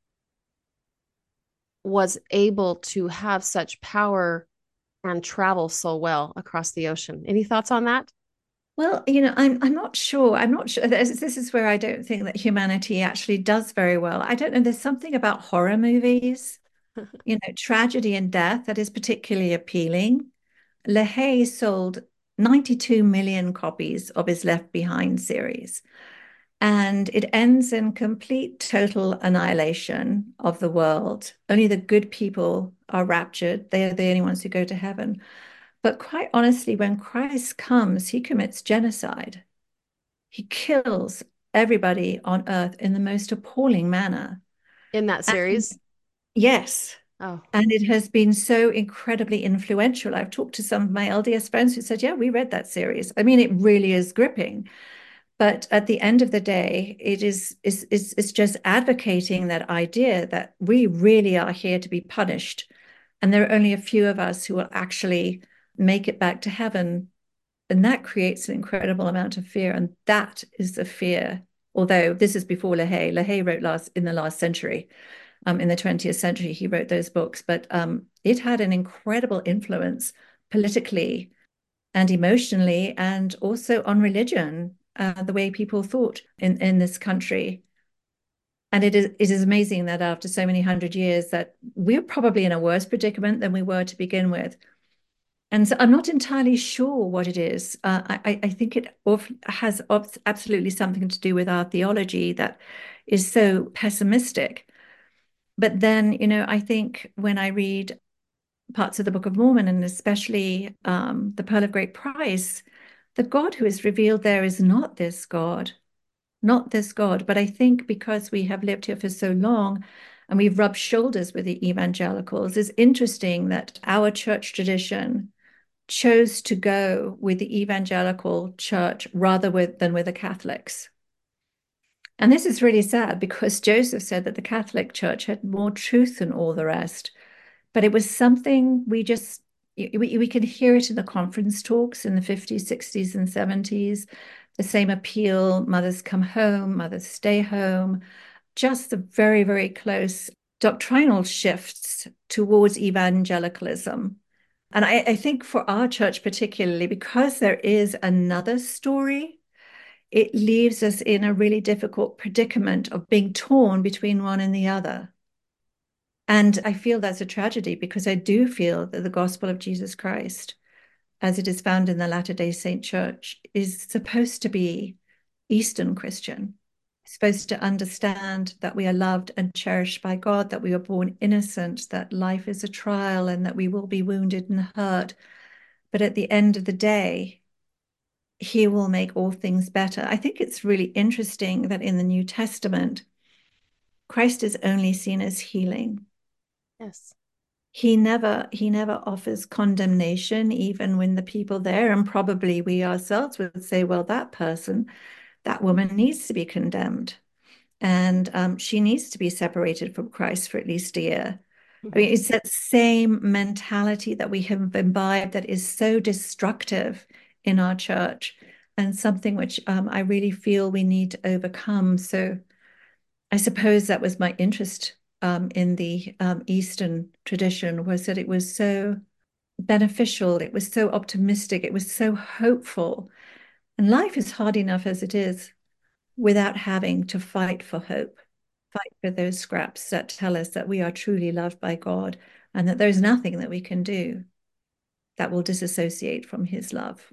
was able to have such power and travel so well across the ocean? Any thoughts on that? Well, you know, I'm I'm not sure. I'm not sure. This, this is where I don't think that humanity actually does very well. I don't know. There's something about horror movies, you know, tragedy and death that is particularly appealing. LaHaye sold ninety-two million copies of his Left Behind series, and it ends in complete total annihilation of the world. Only the good people are raptured. They are the only ones who go to heaven. But quite honestly, when Christ comes, he commits genocide. He kills everybody on earth in the most appalling manner. In that series? And yes. Oh. And it has been so incredibly influential. I've talked to some of my L D S friends who said, yeah, we read that series. I mean, it really is gripping. But at the end of the day, it is it's, it's, it's just advocating that idea that we really are here to be punished. And there are only a few of us who will actually make it back to heaven. And that creates an incredible amount of fear. And that is the fear. Although this is before LaHaye. LaHaye wrote last in the last century. Um, in the twentieth century, he wrote those books. But um, it had an incredible influence politically and emotionally, and also on religion, uh, the way people thought in, in this country. And it is, it is amazing that after so many hundred years that we're probably in a worse predicament than we were to begin with. And so I'm not entirely sure what it is. Uh, I, I think it has absolutely something to do with our theology that is so pessimistic. But then, you know, I think when I read parts of the Book of Mormon, and especially um, the Pearl of Great Price, the God who is revealed there is not this God, not this God. But I think because we have lived here for so long and we've rubbed shoulders with the evangelicals, it's interesting that our church tradition chose to go with the evangelical church rather with, than with the Catholics. And this is really sad, because Joseph said that the Catholic Church had more truth than all the rest. But it was something we just, we, we could hear it in the conference talks in the fifties, sixties, and seventies. The same appeal, mothers come home, mothers stay home, just the very, very close doctrinal shifts towards evangelicalism. And I, I think for our church particularly, because there is another story, it leaves us in a really difficult predicament of being torn between one and the other. And I feel that's a tragedy, because I do feel that the gospel of Jesus Christ, as it is found in the Latter-day Saint Church, is supposed to be Eastern Christian, supposed to understand that we are loved and cherished by God, that we were born innocent, that life is a trial, and that we will be wounded and hurt. But at the end of the day, he will make all things better. I think it's really interesting that in the New Testament, Christ is only seen as healing. Yes. he never he never offers condemnation, even when the people there, and probably we ourselves, would say, well, that person, that woman needs to be condemned, and um, she needs to be separated from Christ for at least a year. I mean, it's that same mentality that we have imbibed that is so destructive in our church, and something which um, I really feel we need to overcome. So I suppose that was my interest um, in the um, Eastern tradition, was that it was so beneficial, it was so optimistic, it was so hopeful. And life is hard enough as it is without having to fight for hope, fight for those scraps that tell us that we are truly loved by God and that there's nothing that we can do that will disassociate from his love.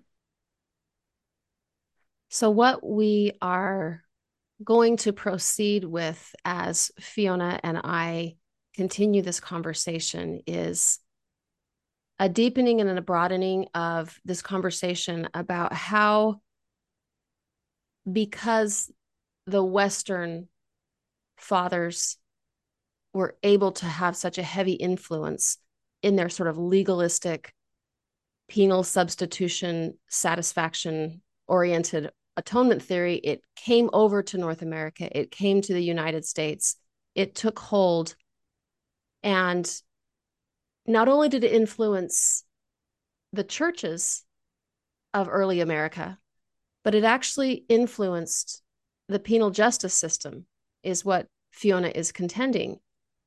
So what we are going to proceed with as Fiona and I continue this conversation is a deepening and a broadening of this conversation about how, because the Western fathers were able to have such a heavy influence in their sort of legalistic, penal substitution, satisfaction oriented atonement theory, it came over to North America. It came to the United States. It took hold. And not only did it influence the churches of early America, but it actually influenced the penal justice system, is what Fiona is contending.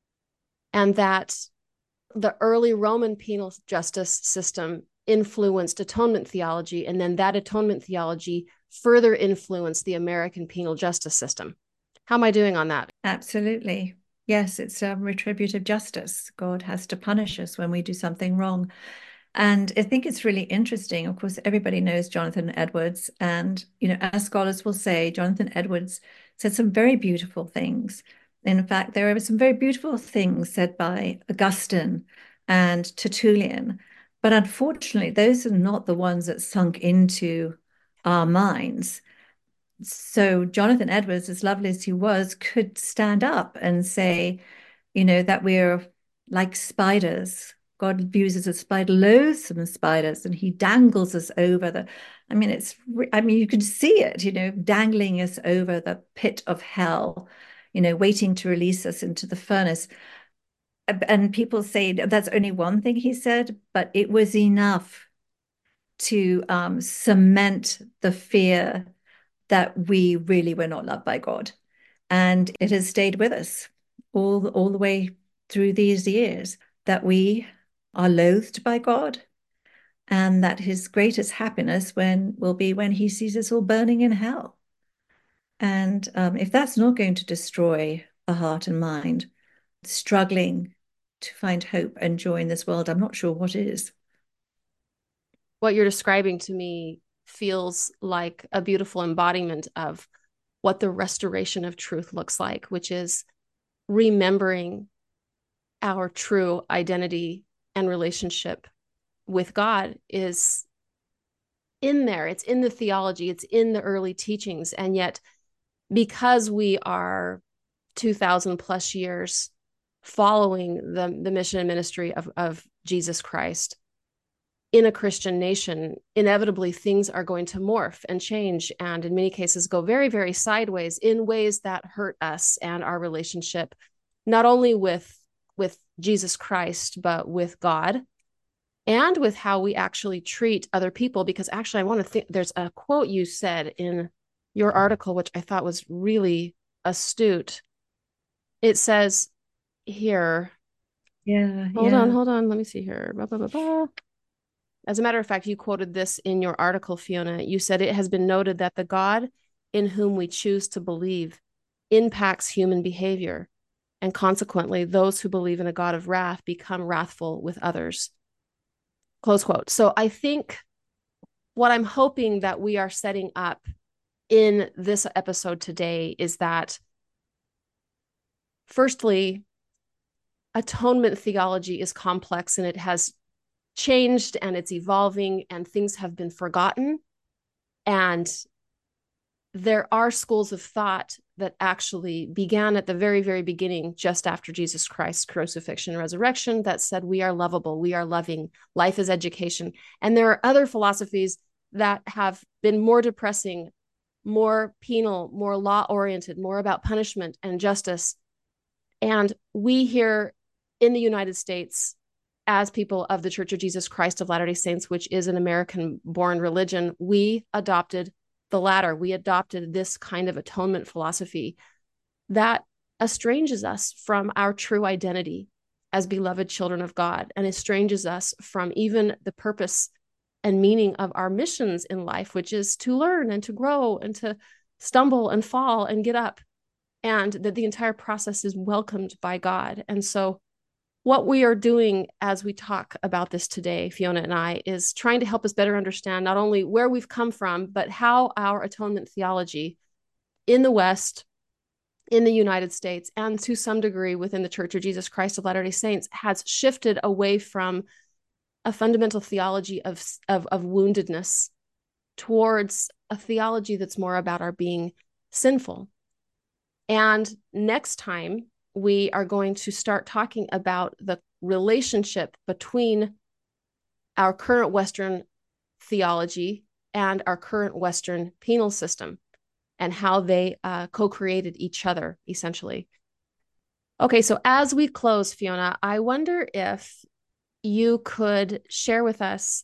And that the early Roman penal justice system influenced atonement theology, and then that atonement theology further influenced the American penal justice system. How am I doing on that? Absolutely. Yes, it's um, retributive justice. God has to punish us when we do something wrong. And I think it's really interesting. Of course, everybody knows Jonathan Edwards. And, you know, as scholars will say, Jonathan Edwards said some very beautiful things. In fact, there are some very beautiful things said by Augustine and Tertullian. But unfortunately, those are not the ones that sunk into our minds. So Jonathan Edwards, as lovely as he was, could stand up and say, you know, that we're like spiders. God views us as spider, loathsome spiders, and he dangles us over the, I mean, it's, I mean, you can see it, you know, dangling us over the pit of hell, you know, waiting to release us into the furnace. And people say that's only one thing he said, but it was enough to um, cement the fear that we really were not loved by God. And it has stayed with us all, all the way through these years, that we are loathed by God, and that his greatest happiness when will be when he sees us all burning in hell. And um, if that's not going to destroy a heart and mind, struggling to find hope and joy in this world, I'm not sure what is. What you're describing to me feels like a beautiful embodiment of what the restoration of truth looks like, which is remembering our true identity and relationship with God is in there. It's in the theology, it's in the early teachings. And yet, because we are two thousand plus years following the, the mission and ministry of, of Jesus Christ in a Christian nation, inevitably things are going to morph and change, and in many cases go very, very sideways in ways that hurt us and our relationship, not only with, with Jesus Christ, but with God, and with how we actually treat other people. Because actually, I want to think, there's a quote you said in your article, which I thought was really astute. It says here, yeah, hold yeah. on, hold on, let me see here. Blah, blah, blah, blah. As a matter of fact, you quoted this in your article, Fiona. You said, it has been noted that the God in whom we choose to believe impacts human behavior, and consequently, those who believe in a God of wrath become wrathful with others. Close quote. So I think what I'm hoping that we are setting up in this episode today is that, firstly, atonement theology is complex, and it has changed, and it's evolving, and things have been forgotten. And there are schools of thought that actually began at the very, very beginning, just after Jesus Christ's crucifixion and resurrection, that said, we are lovable, we are loving, life is education. And there are other philosophies that have been more depressing, more penal, more law-oriented, more about punishment and justice. And we here in the United States, as people of the Church of Jesus Christ of Latter-day Saints, which is an American-born religion, we adopted the latter. We adopted this kind of atonement philosophy that estranges us from our true identity as beloved children of God, and estranges us from even the purpose and meaning of our missions in life, which is to learn and to grow and to stumble and fall and get up, and that the entire process is welcomed by God. And so what we are doing as we talk about this today, Fiona and I, is trying to help us better understand not only where we've come from, but how our atonement theology in the West, in the United States, and to some degree within the Church of Jesus Christ of Latter-day Saints has shifted away from a fundamental theology of, of, of woundedness towards a theology that's more about our being sinful. And next time, we are going to start talking about the relationship between our current Western theology and our current Western penal system, and how they uh, co-created each other, essentially. Okay, so as we close, Fiona, I wonder if you could share with us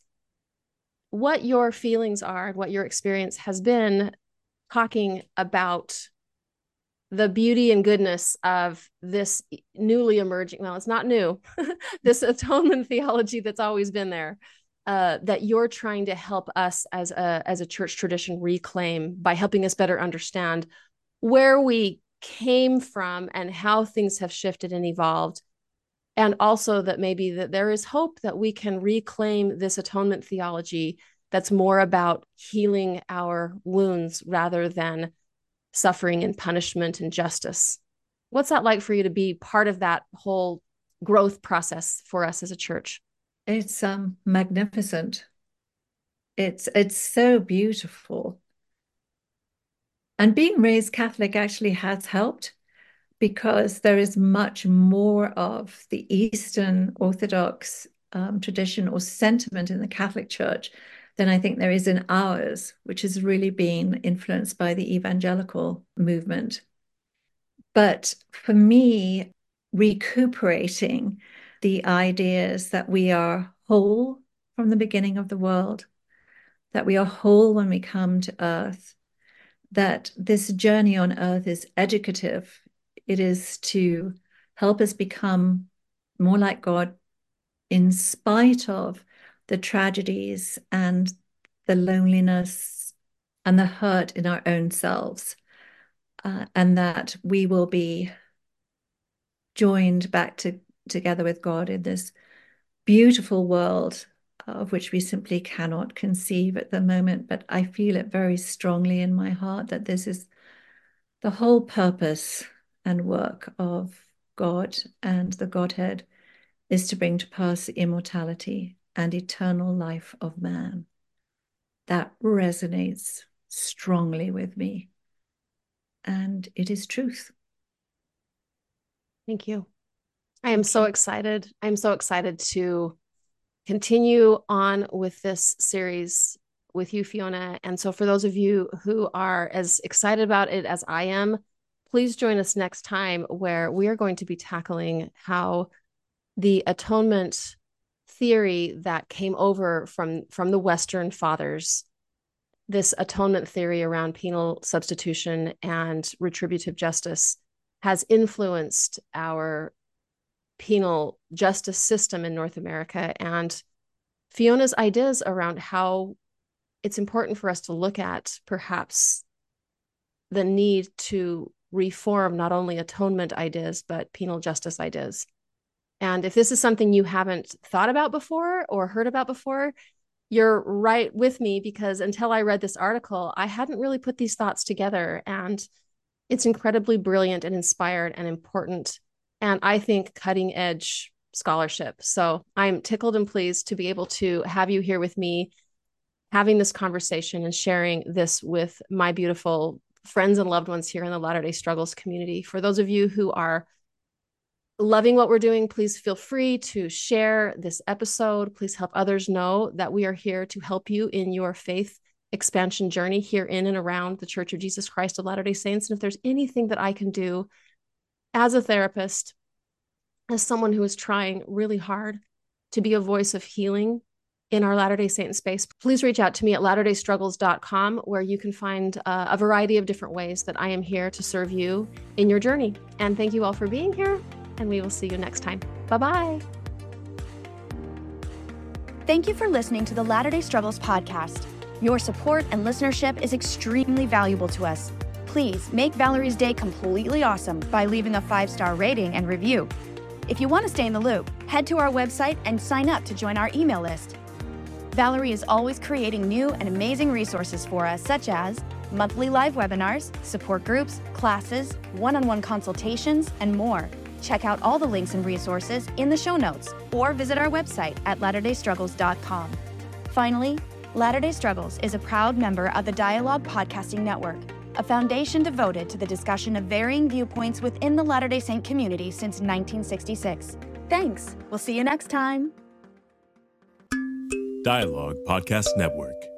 what your feelings are, what your experience has been talking about the beauty and goodness of this newly emerging, well, it's not new, this atonement theology that's always been there, uh, that you're trying to help us as a, as a church tradition reclaim by helping us better understand where we came from and how things have shifted and evolved. And also that maybe that there is hope that we can reclaim this atonement theology that's more about healing our wounds rather than suffering and punishment and justice. What's that like for you to be part of that whole growth process for us as a church? It's um, magnificent. It's it's so beautiful. And being raised Catholic actually has helped, because there is much more of the Eastern Orthodox um, tradition or sentiment in the Catholic Church than I think there is in ours, which has really been influenced by the evangelical movement. But for me, recuperating the ideas that we are whole from the beginning of the world, that we are whole when we come to earth, that this journey on earth is educative. It is to help us become more like God in spite of the tragedies and the loneliness and the hurt in our own selves, uh, and that we will be joined back to, together with God in this beautiful world of which we simply cannot conceive at the moment. But I feel it very strongly in my heart that this is the whole purpose and work of God and the Godhead, is to bring to pass the immortality and eternal life of man. That resonates strongly with me, and it is truth. Thank you. I am so excited. I'm so excited to continue on with this series with you, Fiona. And so for those of you who are as excited about it as I am, please join us next time, where we are going to be tackling how the atonement theory that came over from, from the Western fathers, this atonement theory around penal substitution and retributive justice, has influenced our penal justice system in North America, and Fiona's ideas around how it's important for us to look at perhaps the need to reform not only atonement ideas, but penal justice ideas. And if this is something you haven't thought about before or heard about before, you're right with me, because until I read this article, I hadn't really put these thoughts together. And it's incredibly brilliant and inspired and important, and I think cutting edge scholarship. So I'm tickled and pleased to be able to have you here with me, having this conversation and sharing this with my beautiful friends and loved ones here in the Latter-day Struggles community. For those of you who are loving what we're doing, please feel free to share this episode. Please help others know that we are here to help you in your faith expansion journey here in and around the Church of Jesus Christ of Latter-day Saints. And if there's anything that I can do as a therapist, as someone who is trying really hard to be a voice of healing in our Latter-day Saint space, please reach out to me at latter day struggles dot com, where you can find uh, a variety of different ways that I am here to serve you in your journey. And thank you all for being here, and we will see you next time. Bye-bye. Thank you for listening to the Latter-day Struggles podcast. Your support and listenership is extremely valuable to us. Please make Valerie's day completely awesome by leaving a five-star rating and review. If you want to stay in the loop, head to our website and sign up to join our email list. Valerie is always creating new and amazing resources for us, such as monthly live webinars, support groups, classes, one-on-one consultations, and more. Check out all the links and resources in the show notes or visit our website at latter day struggles dot com. Finally, Latter-day Struggles is a proud member of the Dialogue Podcasting Network, a foundation devoted to the discussion of varying viewpoints within the Latter-day Saint community since nineteen sixty-six. Thanks. We'll see you next time. Dialogue Podcast Network.